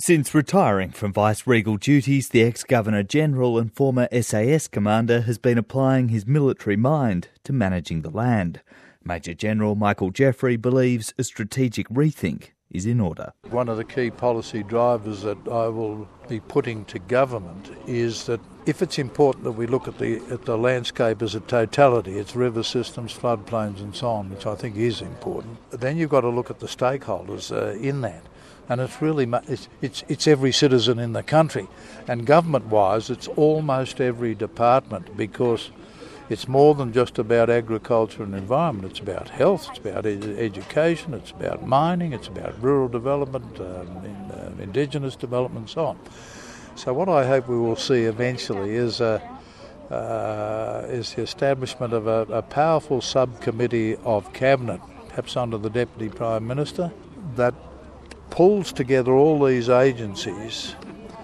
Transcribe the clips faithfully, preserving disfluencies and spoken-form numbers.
Since retiring from vice-regal duties, the ex-Governor-General and former S A S commander has been applying his military mind to managing the land. Major General Michael Jeffery believes a strategic rethink is in order. One of the key policy drivers that I will be putting to government is that if it's important that we look at the at the landscape as a totality, its river systems, floodplains and so on, which I think is important, then you've got to look at the stakeholders uh, in that. And it's really it's, it's it's every citizen in the country, and government-wise, it's almost every department, because it's more than just about agriculture and environment. It's about health, it's about ed- education, it's about mining, it's about rural development, um, in, uh, indigenous development, and so on. So what I hope we will see eventually is a uh, is the establishment of a, a powerful subcommittee of cabinet, perhaps under the Deputy Prime Minister, that pulls together all these agencies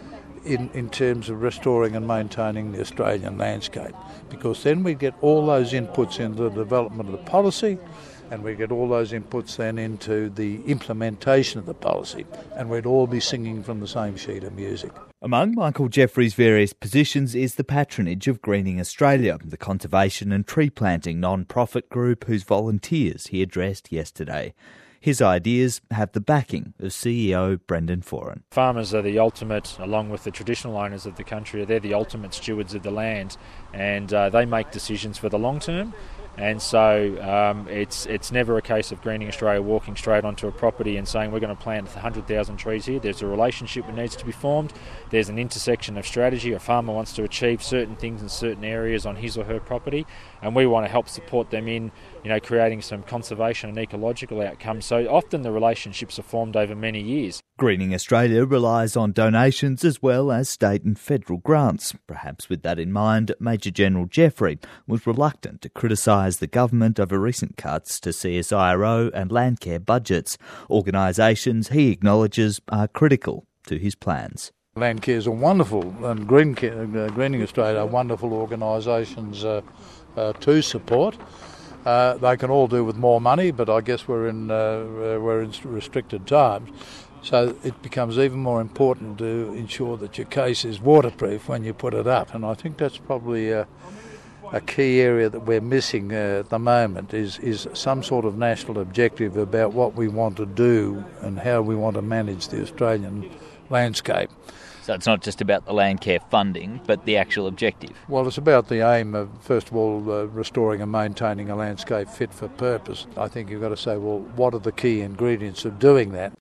in, in terms of restoring and maintaining the Australian landscape, because then we get all those inputs into the development of the policy, and we get all those inputs then into the implementation of the policy, and we'd all be singing from the same sheet of music. Among Michael Jeffery's various positions is the patronage of Greening Australia, the conservation and tree planting non-profit group whose volunteers he addressed yesterday. His ideas have the backing of C E O Brendan Foran. Farmers are the ultimate, along with the traditional owners of the country, they're the ultimate stewards of the land, and uh, they make decisions for the long term. And so um, it's it's never a case of Greening Australia walking straight onto a property and saying we're going to plant one hundred thousand trees here. There's a relationship that needs to be formed. There's an intersection of strategy. A farmer wants to achieve certain things in certain areas on his or her property, and we want to help support them in, you know, creating some conservation and ecological outcomes. So often the relationships are formed over many years. Greening Australia relies on donations as well as state and federal grants. Perhaps with that in mind, Major General Jeffery was reluctant to criticise the government over recent cuts to C S I R O and Landcare budgets, organisations he acknowledges are critical to his plans. Landcare is a wonderful, and Green, uh, Greening Australia are wonderful organisations uh, uh, to support. Uh, they can all do with more money, but I guess we're in uh, we're in restricted times. So it becomes even more important to ensure that your case is waterproof when you put it up. And I think that's probably a, a key area that we're missing uh, at the moment is, is some sort of national objective about what we want to do and how we want to manage the Australian landscape. So it's not just about the Landcare funding, but the actual objective? Well, it's about the aim of, first of all, uh, restoring and maintaining a landscape fit for purpose. I think you've got to say, well, what are the key ingredients of doing that?